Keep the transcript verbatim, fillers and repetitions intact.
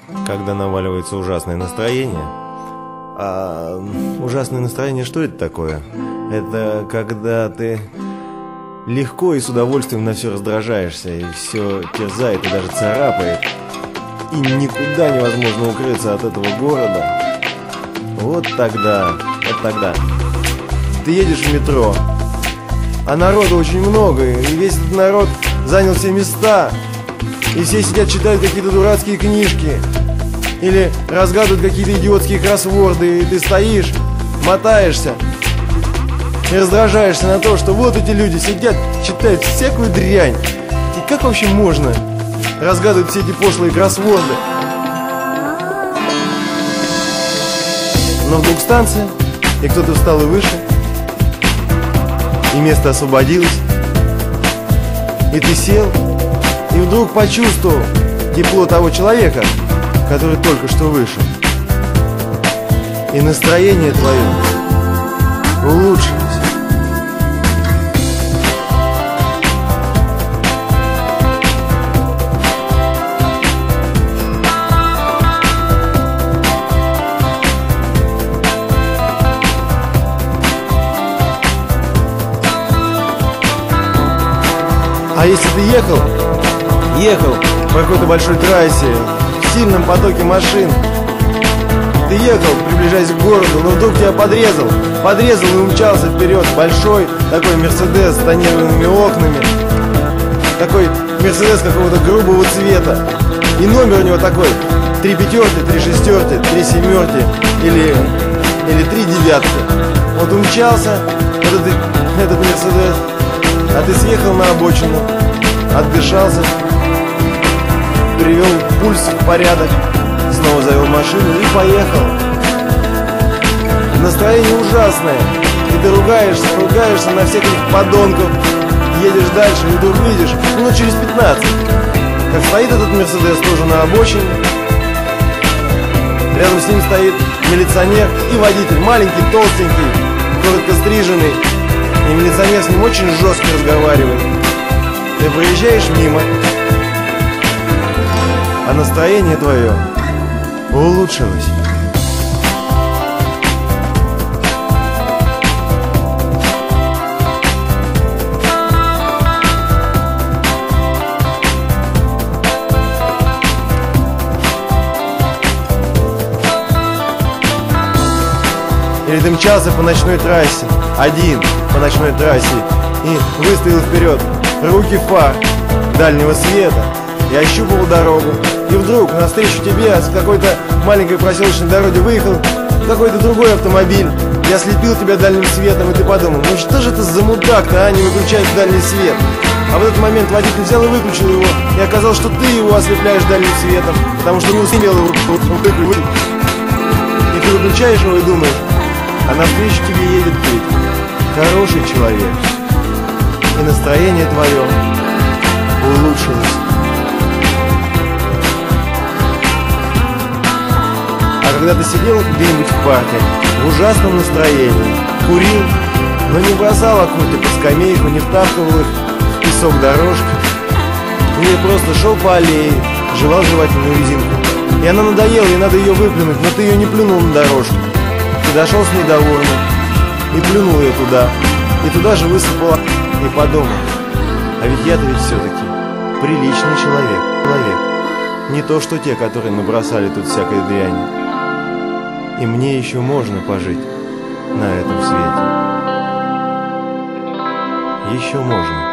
когда наваливается ужасное настроение. А ужасное настроение, что это такое? Это когда ты легко и с удовольствием на все раздражаешься, и все терзает и даже царапает, и никуда невозможно укрыться от этого города. Вот тогда, вот тогда ты едешь в метро, а народу очень много, и весь этот народ занял все места, и все сидят, читают какие-то дурацкие книжки или разгадывают какие-то идиотские кроссворды, и ты стоишь, мотаешься и раздражаешься на то, что вот эти люди сидят, читают всякую дрянь. И как вообще можно разгадывать все эти пошлые кроссворды? Но вдруг станция, и кто-то встал и вышел, и место освободилось, и ты сел, и вдруг почувствовал тепло того человека, который только что вышел. И настроение твое улучшилось. А если ты ехал, ехал по какой-то большой трассе, в сильном потоке машин, ты ехал, приближаясь к городу, но вдруг тебя подрезал, подрезал и умчался вперед большой такой Мерседес с тонированными окнами, такой Мерседес какого-то грубого цвета, и номер у него такой: три пятерки, три шестерки, три семерки или, или три девятки. Вот умчался этот, этот Мерседес, а ты съехал на обочину, отдышался, привел пульс в порядок, снова завел машину и поехал. Настроение ужасное, и ты ругаешься, ругаешься на всех этих подонков, едешь дальше, и вдруг видишь, минут через пятнадцать, как стоит этот Мерседес тоже на обочине, рядом с ним стоит милиционер и водитель, маленький, толстенький, коротко стриженный, и милиционер с ним очень жестко разговаривает. Ты проезжаешь мимо, а настроение твое улучшилось. Или ты мчался по ночной трассе, один по ночной трассе, и выставил вперед руки фар дальнего света и ощупывал дорогу. И вдруг навстречу тебе с какой-то маленькой проселочной дороги выехал какой-то другой автомобиль и ослепил тебя дальним светом, и ты подумал: ну что же это за мудак-то, а, не выключает дальний свет? А в этот момент водитель взял и выключил его, и оказалось, что ты его ослепляешь дальним светом, потому что не успел его выключить. И ты выключаешь его и думаешь: а навстречу тебе едет ты, хороший человек, и настроение твое улучшилось. А когда ты сидел где-нибудь в парке в ужасном настроении, курил, но не бросал окурки по скамейку, не втаптывал их в песок дорожки, или просто шел по аллее, жевал жевательную резинку, и она надоела, и надо ее выплюнуть, но ты ее не плюнул на дорожку. Ты дошел с ней довольным и плюнул ее туда, и туда же высыпал, и подумал: а ведь я-то ведь все-таки приличный человек, человек, не то что те, которые набросали тут всякой дряни. И мне еще можно пожить на этом свете. Еще можно.